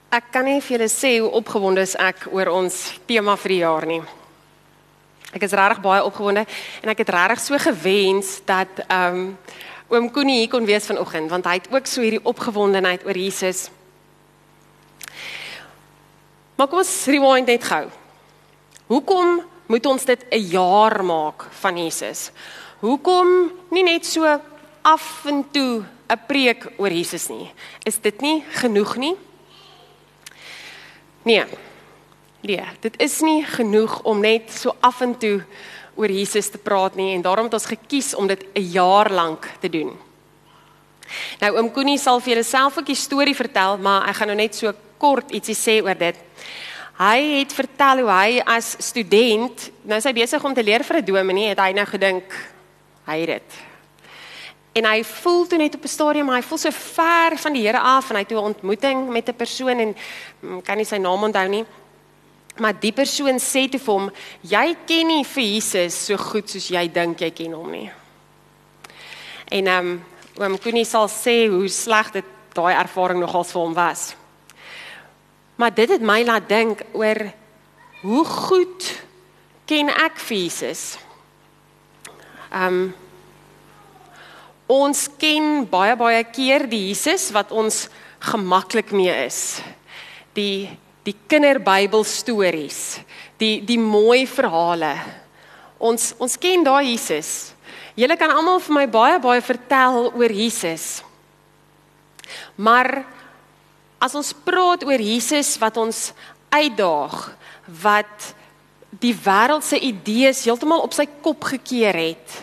Ek kan nie vir julle sê hoe opgewonde is ek oor ons tema vir die jaar nie. Ek is regtig baie opgewonde en ek het regtig so gewens dat oom Koenie hier kon wees vanoggend, want hy het ook so hierdie opgewondenheid oor Jesus. Maar kom ons rewind net gou. Hoekom moet ons dit 'n jaar maak van Jesus? Hoekom nie net so af en toe 'n preek oor Jesus nie? Is dit nie genoeg nie? Nee, dit is nie genoeg om net so af en toe oor Jesus te praat nie, en daarom het ons gekies om dit 'n jaar lank te doen. Nou, oom Koenie sal vir julle self ook 'n storie vertel, maar ek gaan nou net so kort ietsie sê oor dit. Hy het vertel hoe hy as student, nou is hy besig om te leer vir 'n dominee, het hy nou gedink, hy het dit. En hy voel toe net op 'n stadium, maar hy voel so ver van die Here af, en hy het toe 'n ontmoeting met 'n persoon, en kan nie sy naam onthou nie, maar die persoon sê toe vir hom, jy ken nie vir Jesus so goed soos jy dink jy ken hom nie. En oom Koenie sal sê hoe sleg dit daai ervaring nogals vir hom was. Maar dit het my laat dink oor hoe goed ken ek vir Jesus. Ons ken baie keer die Jesus wat ons gemaklik mee is. Die kinderbybelstories, die mooi verhale. Ons ken daai Jesus. Julle kan almal vir my baie vertel oor Jesus. Maar as ons praat oor Jesus wat ons uitdaag, wat die wêreld se idees heeltemal op sy kop gekeer het,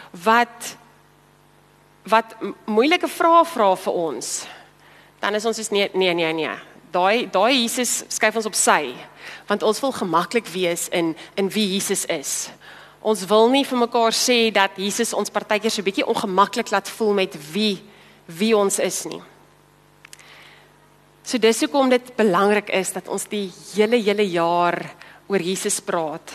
wat moeilike vrae vra vir ons, dan is ons soos nee. Daai Jesus skuif ons op sy, want ons wil gemaklik wees in wie Jesus is. Ons wil nie vir mekaar sê dat Jesus ons partykeer so 'n bietjie ongemaklik laat voel met wie ons is nie. So dis hoekom dit belangrik is dat ons die hele jaar oor Jesus praat.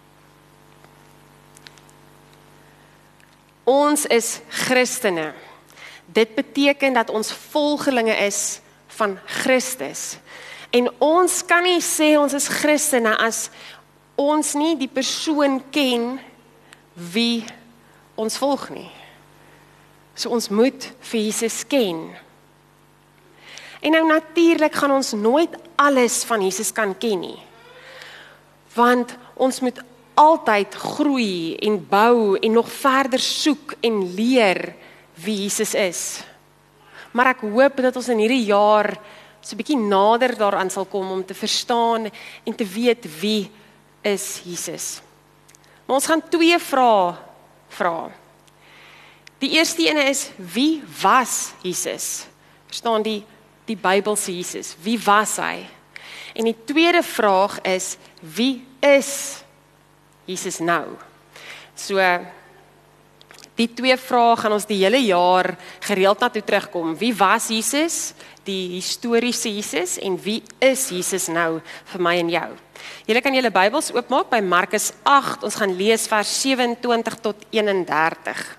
Ons is Christene. Dit beteken dat ons volgelinge is van Christus. En ons kan nie sê ons is Christene as ons nie die persoon ken wie ons volg nie. So ons moet vir Jesus ken. En nou natuurlik gaan ons nooit alles van Jesus kan ken nie. Want ons moet altyd groei en bou en nog verder soek en leer wie Jesus is. Maar ek hoop dat ons in hierdie jaar so 'n bietjie nader daaraan sal kom om te verstaan en te weet wie is Jesus. Maar ons gaan 2 vrae vra. Die eerste ene is, wie was Jesus? Verstaan die Bybelse Jesus, wie was hy? En die tweede vraag is, wie is Jesus nou? So, die 2 vrae gaan ons die hele jaar gereeld na toe terugkom. Wie was Jesus, die historiese Jesus, en wie is Jesus nou vir my en jou? Julle kan julle Bybels oopmaak by Markus 8, ons gaan lees vers 27 tot 31.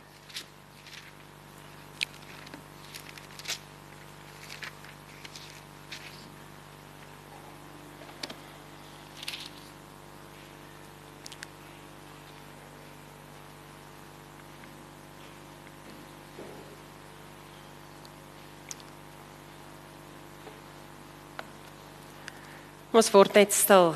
Ons word net stil.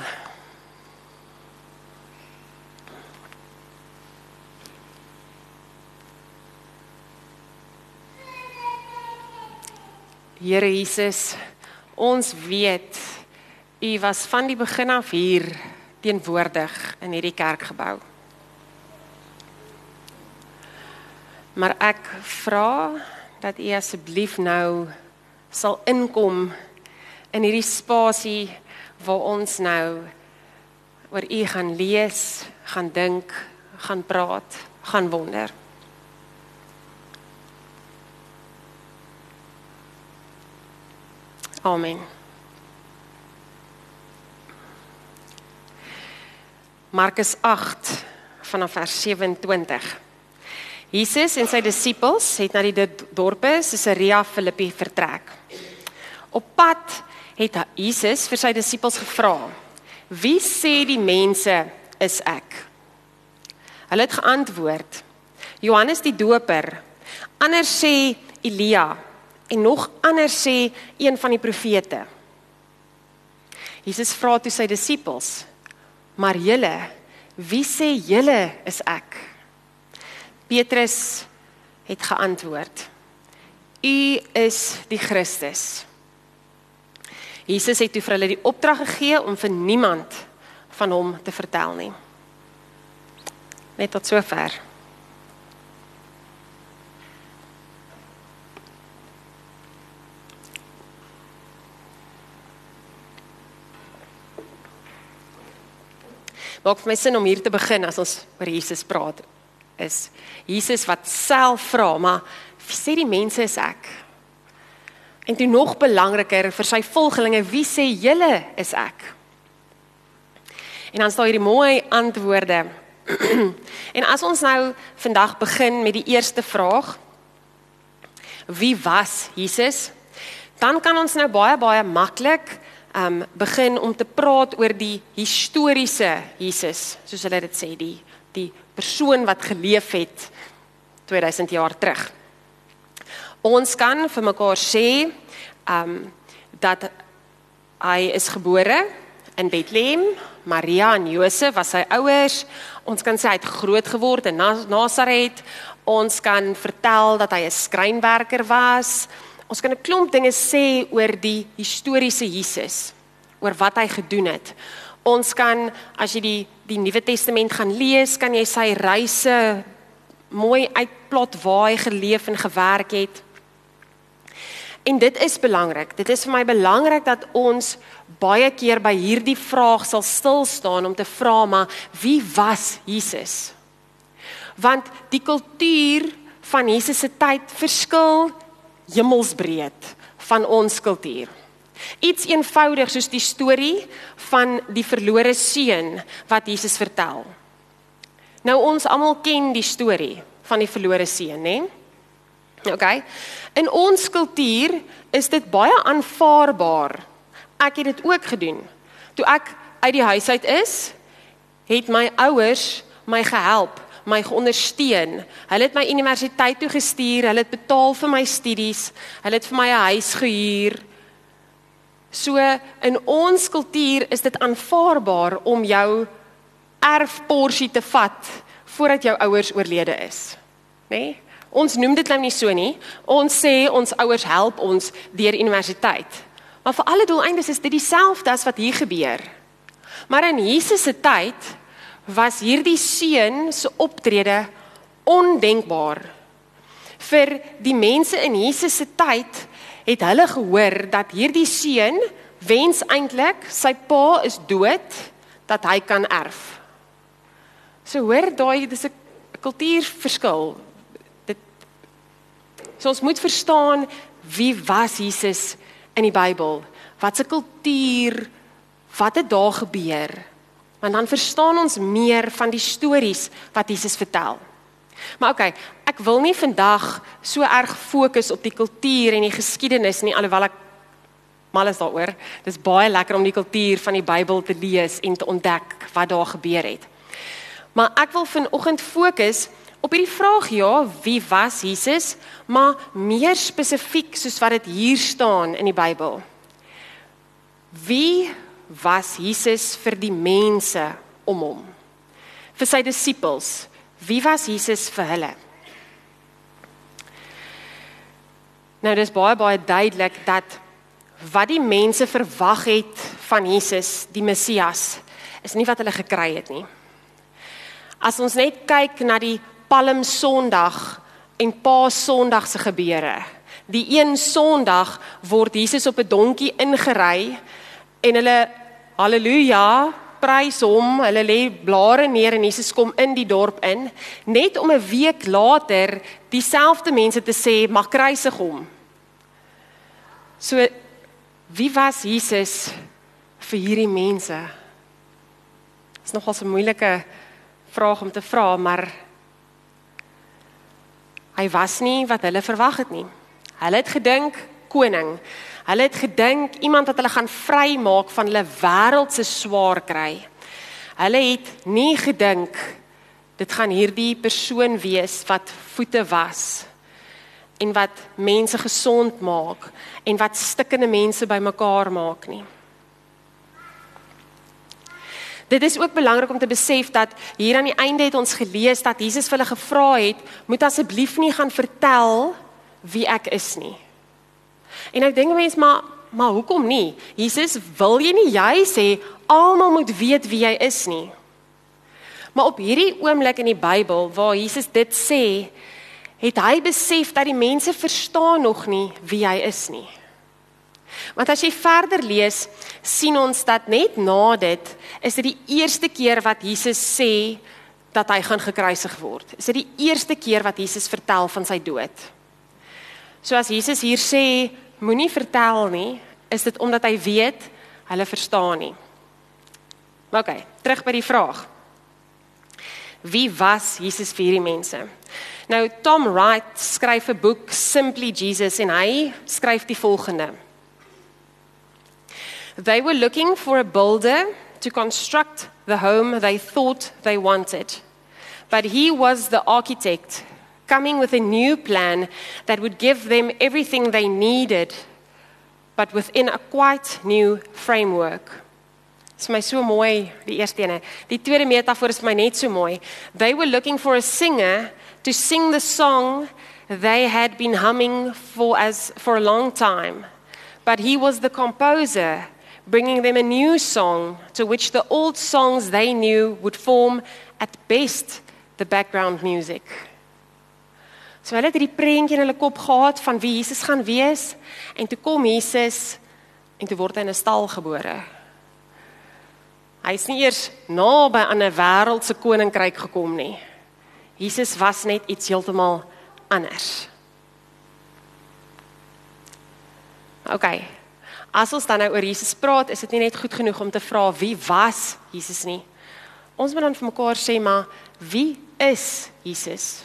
Here Jesus, ons weet, U was van die begin af hier teenwoordig in hierdie kerkgebou. Maar ek vra dat U asseblief nou sal inkom in hierdie spasie waar ons nou oor U gaan lees, gaan dink, gaan praat, gaan wonder. Amen. Markus 8 vanaf vers 27. Jesus en sy disippels het na die dorpe Caesarea Philippi vertrek. Op pad het Jesus vir sy disippels gevra, wie sê die mense is ek? Hulle het geantwoord, Johannes die Doper, ander sê Elia, en nog ander sê een van die profete. Jesus vra toe sy disippels, maar julle, wie sê julle is ek? Petrus het geantwoord, U is die Christus. Jesus het toe vir hulle die opdrag gegee om vir niemand van hom te vertel nie. Net tot sover. Maak vir my sin om hier te begin as ons oor Jesus praat, is Jesus wat self vra, maar wie sê die mense is ek? En toe nog belangriker vir sy volgelinge, wie sê julle is ek? En dan staan hierdie mooi antwoorde. En as ons nou vandag begin met die eerste vraag, wie was Jesus? Dan kan ons nou baie maklik begin om te praat oor die historiese Jesus, soos hulle dit sê, die persoon wat geleef het 2000 jaar terug. Ons kan vir mekaar sê dat hy is gebore in Bethlehem, Maria en Josef was sy ouers. Ons kan sê hy het groot geword in Nasaret. Ons kan vertel dat hy 'n skrynwerker was. Ons kan 'n klomp dinge sê oor die historiese Jesus, oor wat hy gedoen het. Ons kan, as jy die Nuwe Testament gaan lees, kan jy sy reise mooi uitplot waar hy geleef en gewerk het. En dit is belangrik. Dit is vir my belangrik dat ons baie keer by hierdie vraag sal stil staan om te vra, maar wie was Jesus? Want die kultuur van Jesus se tyd verskil hemelsbreed van ons kultuur. Iets eenvoudig soos die storie van die verlore seun wat Jesus vertel. Nou ons almal ken die storie van die verlore seun, né? Okay. In ons kultuur is dit baie aanvaarbaar. Ek het dit ook gedoen. Toe ek uit die huis uit is, het my ouers my gehelp, my geondersteun. Hulle het my universiteit toe gestuur, hulle het betaal vir my studies, hulle het vir my 'n huis gehuur. So in ons kultuur is dit aanvaarbaar om jou erfporsie te vat voordat jou ouers oorlede is, né? Ons noem dit nou nie so nie. Ons sê ons ouers help ons deur universiteit. Maar vir alle doeleindes is dit dieselfde as wat hier gebeur. Maar in Jesus se tyd was hierdie seun se optrede ondenkbaar. Vir die mense in Jesus se tyd het hulle gehoor dat hierdie seun wens eintlik sy pa is dood, dat hy kan erf. So hoor, dis 'n kultuurverskil. So ons moet verstaan, wie was Jesus in die Bybel? Wat 'n kultuur, wat het daar gebeur? Want dan verstaan ons meer van die stories wat Jesus vertel. Maar okay, ek wil nie vandag so erg fokus op die kultuur en die geskiedenis nie, alhoewel ek mal is daaroor. Dit is baie lekker om die kultuur van die Bybel te lees en te ontdek wat daar gebeur het. Maar ek wil vanoggend fokus op hierdie vraag, ja, wie was Jesus, maar meer spesifiek soos wat dit hier staan in die Bybel. Wie was Jesus vir die mense om hom? Vir sy disippels, wie was Jesus vir hulle? Nou, dit is baie duidelik dat wat die mense verwag het van Jesus, die Messias, is nie wat hulle gekry het nie. As ons net kyk na die Palm Sondag en Paas-Sondag se gebeure. Die een Sondag word Jesus op 'n donkie ingery en hulle, halleluja, prys hom, hulle lê blare neer en Jesus kom in die dorp in, net om 'n week later dieselfde mense te sê, mag kruisig hom. So, wie was Jesus vir hierdie mense? Dit is nogal 'n moeilike vraag om te vra, maar hy was nie wat hulle verwag het nie. Hulle het gedink, koning. Hulle het gedink iemand wat hulle gaan vrymaak van hulle wêreldse swaar kry. Hulle het nie gedink dit gaan hierdie persoon wees wat voete was en wat mense gesond maak en wat stikkende mense bymekaar maak nie. Dit is ook belangrik om te besef dat hier aan die einde het ons gelees dat Jesus vir hulle gevra het, moet asseblief nie gaan vertel wie ek is nie. En nou dink mense, maar hoekom nie? Jesus, wil jy nie jy sê, almal moet weet wie jy is nie. Maar op hierdie oomblik in die Bybel, waar Jesus dit sê, het hy besef dat die mense verstaan nog nie wie hy is nie. Want as jy verder lees, sien ons dat net na dit, is dit die eerste keer wat Jesus sê, dat hy gaan gekruisig word. Is dit die eerste keer wat Jesus vertel van sy dood. So as Jesus hier sê, moenie vertel nie, is dit omdat hy weet, hulle verstaan nie. Maar oké, terug by die vraag. Wie was Jesus vir hierdie mense? Nou, Tom Wright skryf 'n boek, Simply Jesus, en hy skryf die volgende. They were looking for a builder to construct the home they thought they wanted. But he was the architect, coming with a new plan that would give them everything they needed, but within a quite new framework. Dis my so mooi, die eerste ene. Die tweede metafoor is my net so mooi. They were looking for a singer to sing the song they had been humming for a long time. But he was the composer, bringing them a new song to which the old songs they knew would form at best the background music. So hulle het hierdie prentjie in hulle kop gehad van wie Jesus gaan wees, en toe kom Jesus en toe word hy in 'n stal gebore. Hy is nie eers naby aan 'n wêreldse koninkryk gekom nie. Jesus was net iets heeltemal anders. Okay. As ons dan nou oor Jesus praat, is dit nie net goed genoeg om te vra wie was Jesus nie. Ons moet dan vir mekaar sê, maar wie is Jesus?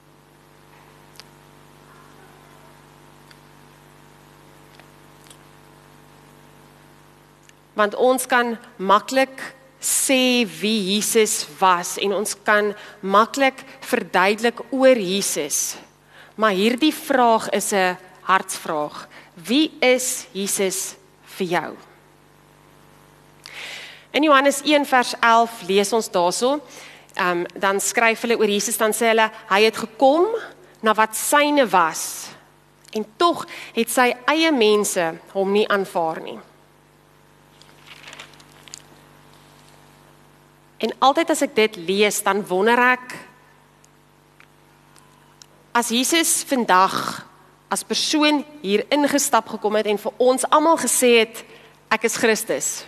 Want ons kan maklik sê wie Jesus was en ons kan maklik verduidelik oor Jesus. Maar hierdie vraag is 'n hartsvraag. Wie is Jesus vir jou? In Johannes 1 vers 11 lees ons daarso, dan skryf hulle oor Jesus, dan sê hulle, hy het gekom na wat syne was, en tog het sy eie mense hom nie aanvaar nie. En altyd as ek dit lees, dan wonder ek, as Jesus vandag as persoon hier ingestap gekom het en vir ons almal gesê het, ek is Christus.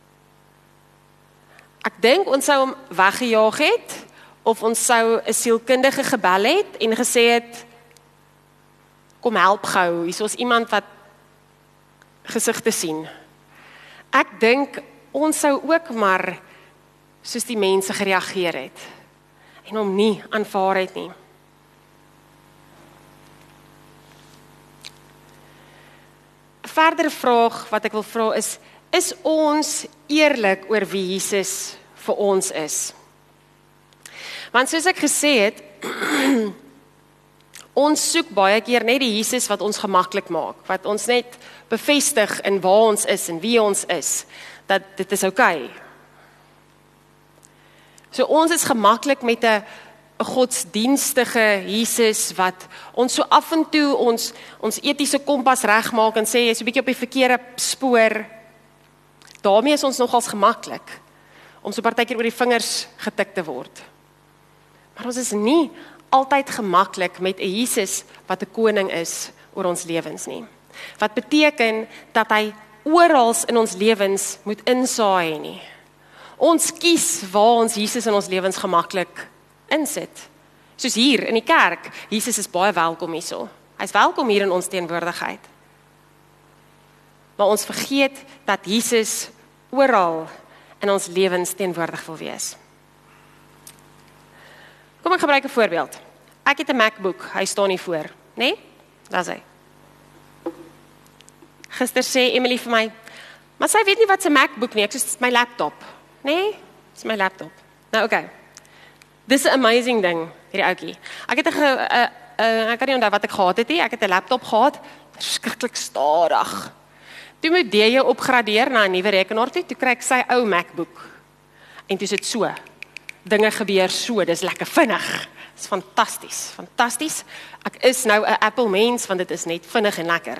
Ek dink ons sou hom weggejaag het, of ons sou 'n sielkundige gebel het en gesê het, kom help gou, hier is iemand wat gesigte sien. Ek dink ons sou ook maar soos die mense gereageer het en hom nie aanvaar het nie. Verdere vraag wat ek wil vra is ons eerlik oor wie Jesus vir ons is? Want soos ek gesê het, ons soek baie keer net die Jesus wat ons gemaklik maak, wat ons net bevestig in waar ons is en wie ons is, dat dit is okay. So ons is gemaklik met 'n godsdienstige Jesus wat ons so af en toe ons etiese kompas regmaak en sê jy's 'n bietjie op die verkeerde spoor. Daarmee is ons nogals gemaklik om so partykeer oor die vingers getik te word. Maar ons is nie altyd gemaklik met 'n Jesus wat 'n koning is oor ons lewens nie. Wat beteken dat hy oral in ons lewens moet insaai nie. Ons kies waar ons Jesus in ons lewens gemaklik insit. Soos hier in die kerk, Jesus is baie welkom hierso. Hy's welkom hier in ons teenwoordigheid. Maar ons vergeet dat Jesus oral in ons lewens teenwoordig wil wees. Kom ek gebruik 'n voorbeeld. Ek het 'n MacBook, hy staan hier voor, né? Daar's hy. Gister sê Emily vir my, maar sy weet nie wat sy MacBook nie, ek sê, dis my laptop. Nee, dis my laptop. Nou okay, dis 'n amazing ding, hierdie ouetjie. Ek het ek kan nie onthou wat ek gehad het nie, ek het 'n laptop gehad, verskriklik stadig. Toe moet jy opgradeer na 'n nuwe rekenaar toe kry ek sy ou MacBook. En toe is dit so, dinge gebeur so, dis lekker vinnig. Dis fantasties, fantasties. Ek is nou 'n Apple mens, want dit is net vinnig en lekker.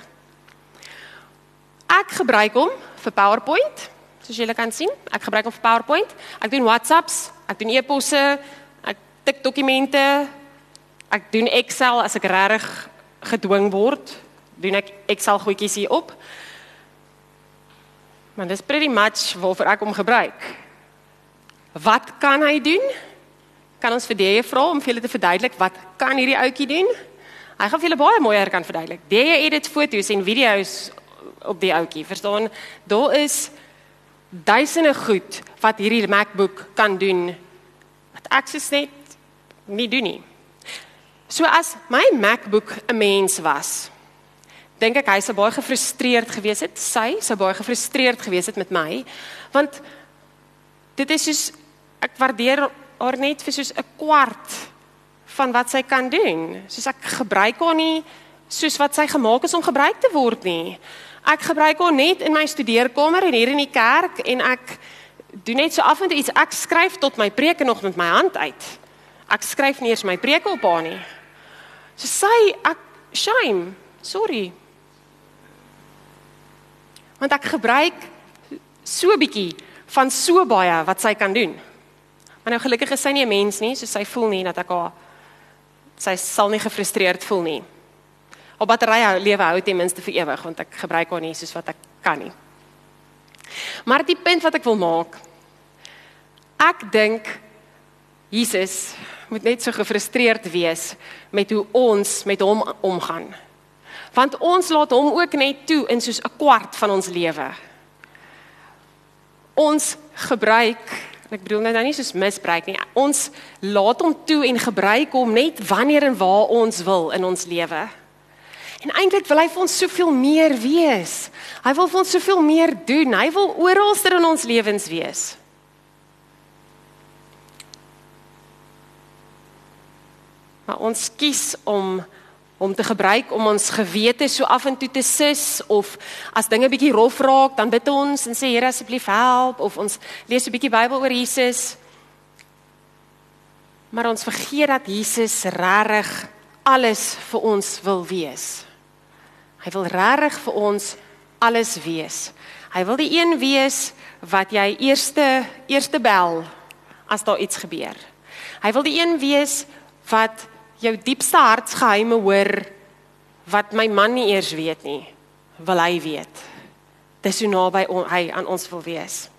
Ek gebruik hom vir PowerPoint, soos julle kan sien. Ek gebruik hom vir PowerPoint. Ek doen WhatsApps, ek doen e-posse, ek tik dokumente, ek doen Excel as ek regtig gedwing word, doen ek Excel goedjies hier op. Maar dis pretty much waarvoor ek hom gebruik. Wat kan hy doen? Kan ons vir die vra om vir julle te verduidelik, wat kan hierdie ouetjie doen? Hy gaan vir julle baie mooier kan verduidelik. Die edit foto's en video's op die ouetjie, verstaan? Daar is duisende goed wat hierdie MacBook kan doen, wat ek soos net nie doen nie. So as my MacBook 'n mens was, dink ek hy sou baie gefrustreerd gewees het, sy sou baie gefrustreerd gewees het met my, want dit is soos, ek waardeer haar net vir soos 'n kwart van wat sy kan doen. Soos ek gebruik haar nie soos wat sy gemaak is om gebruik te word nie. Ek gebruik haar net in my studeerkamer en hier in die kerk en ek doen net so af en toe iets. Ek skryf tot my preke nog met my hand uit. Ek skryf nie eers my preke op haar nie. So sy, shame, sorry. Want ek gebruik so bietjie van so baie wat sy kan doen. Maar nou gelukkig is sy nie 'n mens nie, so sy voel nie dat ek haar, sy sal nie gefrustreerd voel nie. Haar battery lewe hou ten minste vir ewig, want ek gebruik haar nie soos wat ek kan nie. Maar die punt wat ek wil maak, ek dink Jesus moet net so gefrustreerd wees met hoe ons met hom omgaan. Want ons laat hom ook net toe in soos 'n kwart van ons lewe. Ons gebruik, ek bedoel nou nie soos misbruik nie, ons laat hom toe en gebruik hom net wanneer en waar ons wil in ons lewe. En eintlik wil hy vir ons soveel meer wees. Hy wil vir ons soveel meer doen. Hy wil oralster in ons lewens wees. Maar ons kies om te gebruik om ons gewete so af en toe te sis, of as dinge bietjie rof raak, dan bid ons en sê Here asseblief help, of ons lees 'n bietjie Bybel oor Jesus. Maar ons vergeet dat Jesus regtig alles vir ons wil wees. Hy wil regtig vir ons alles wees. Hy wil die een wees wat jy eerste bel as daar iets gebeur. Hy wil die een wees wat jou diepste hartsgeheime hoor, wat my man nie eers weet nie, wil hy weet. Dis hoe naby hy aan ons wil wees.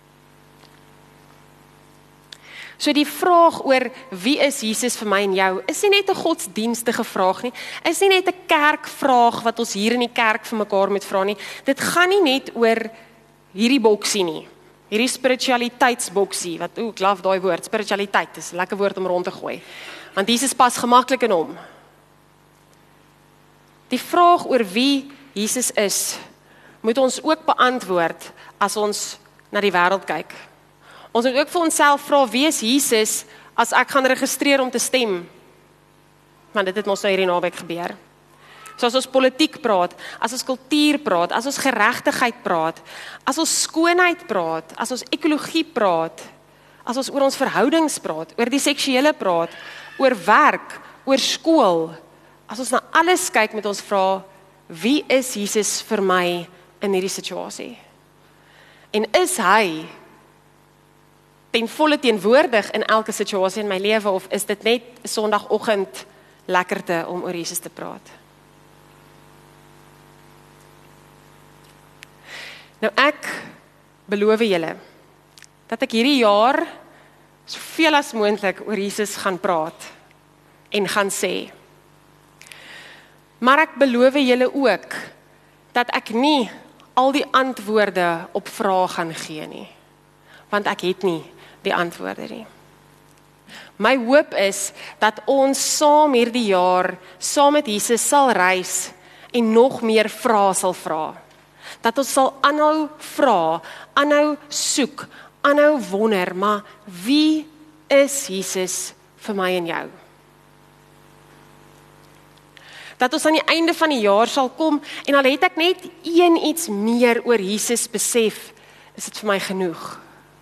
So die vraag oor wie is Jesus vir my en jou, is nie net 'n godsdienstige vraag nie, is nie net 'n kerkvraag wat ons hier in die kerk vir mekaar moet vra nie. Dit gaan nie net oor hierdie boksie nie, hierdie spiritualiteitsboksie, wat ek love daai woord, spiritualiteit, is 'n lekker woord om rond te gooi. Want Jesus pas gemaklik in hom. Die vraag oor wie Jesus is, moet ons ook beantwoord as ons na die wêreld kyk. Ons moet ook vir onsself vra, wie is Jesus as ek gaan registreer om te stem? Want dit het mos nou hierdie naweek gebeur. So as ons politiek praat, as ons kultuur praat, as ons geregtigheid praat, as ons skoonheid praat, as ons ekologie praat, as ons oor ons verhoudings praat, oor die seksuele praat, oor werk, oor skool, as ons na alles kyk met ons vra, wie is Jesus vir my in hierdie situasie? En is hy ten volle teenwoordig in elke situasie in my lewe, of is dit net Sondagoggend lekkerte om oor Jesus te praat? Nou ek beloof julle, dat ek hierdie jaar soveel as moontlik oor Jesus gaan praat en gaan sê. Maar ek beloof julle ook, dat ek nie al die antwoorde op vrae gaan gee nie. Want ek het nie die antwoorde nie. My hoop is, dat ons saam hierdie jaar, saam met Jesus sal reis, en nog meer vrae sal vra. Dat ons sal aanhou vra, aanhou soek, aanhou wonder, maar wie is Jesus vir my en jou? Dat ons aan die einde van die jaar sal kom, en al het ek net iets meer oor Jesus besef, is dit vir my genoeg.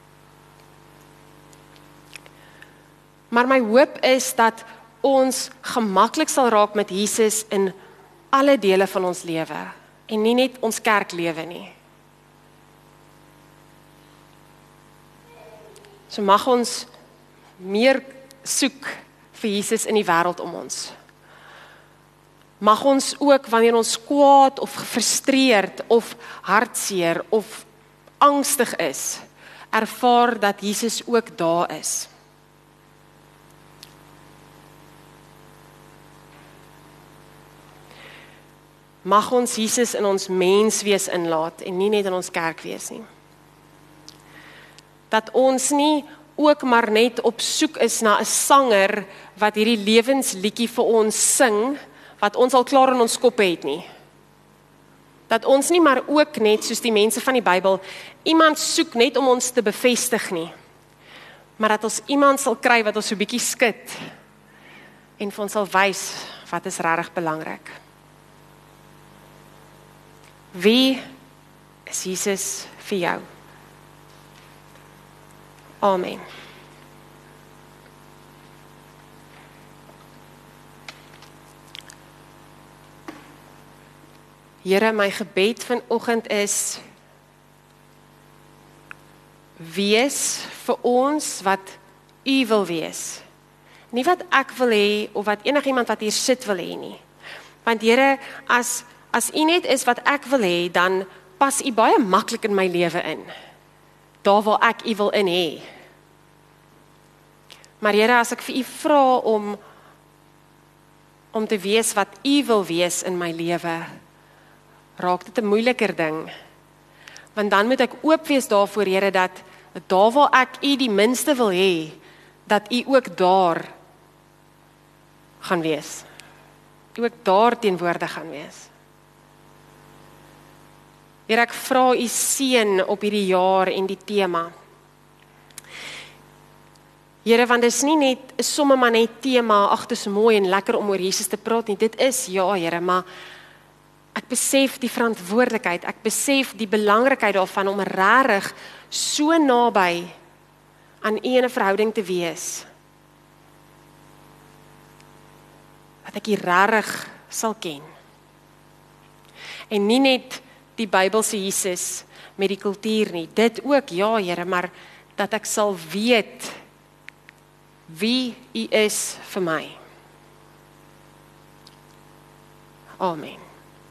Maar my hoop is dat ons gemaklik sal raak met Jesus in alle dele van ons lewe, en nie net ons kerklewe nie. So mag ons meer soek vir Jesus in die wêreld om ons. Mag ons ook, wanneer ons kwaad of gefrustreerd of hartseer of angstig is, ervaar dat Jesus ook daar is. Mag ons Jesus in ons menswees inlaat en nie net in ons kerkwees nie. Dat ons nie ook maar net op soek is na 'n sanger wat hierdie lewensliedjie vir ons sing, wat ons al klaar in ons kop het nie. Dat ons nie maar ook net, soos die mense van die Bybel, iemand soek net om ons te bevestig nie, maar dat ons iemand sal kry wat ons so 'n bietjie skud, en vir ons sal wys wat is regtig belangrik. Wie is Jesus vir jou? Amen. Here, my gebed vanoggend is, wees vir ons wat U wil wees. Nie wat ek wil hê, of wat enigiemand wat hier sit wil hê nie. Want Here, as U net is wat ek wil hê, dan pas U baie maklik in my lewe in. Daar waar ek U wil in hê. Maar Here, as ek vir U vra om te wees wat U wil wees in my lewe, raak dit 'n moeiliker ding. Want dan moet ek oop wees daarvoor, Here, dat daar waar ek U die minste wil hê, dat U ook daar gaan wees. U ook daar teenwoordig gaan wees. Here, ek vra U seën op hierdie jaar en die tema. Here, want dit is nie net sommer maar net tema, ag, dit is mooi en lekker om oor Jesus te praat nie. Dit is, ja, Here, maar ek besef die verantwoordelikheid, ek besef die belangrikheid daarvan om regtig so naby aan U in 'n verhouding te wees. Dat ek U regtig sal ken. En nie net die Bybelse Jesus met die kultuur nie. Dit ook, ja, Here, maar dat ek sal weet wie U is vir my. Amen.